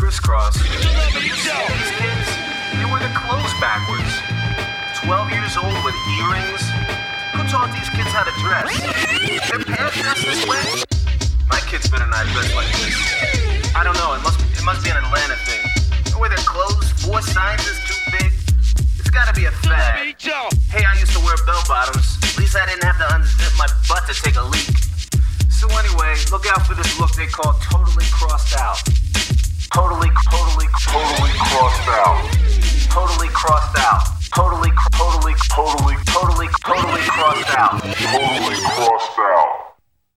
crisscross. Have you seen these kids? They wear their clothes backwards. 12 years old with earrings. Who taught these kids how to dress? Their parents dress this way? My kids better not dress like this. I don't know, it must be an Atlanta thing. They wear their clothes 4 sizes too big. It's gotta be a fad. Hey, I used to wear bell bottoms. At least I didn't have to unzip my butt to take a leak. So anyway, look out for this look they call totally crossed out. Totally crossed out. Totally crossed out. Totally crossed out. Totally crossed out.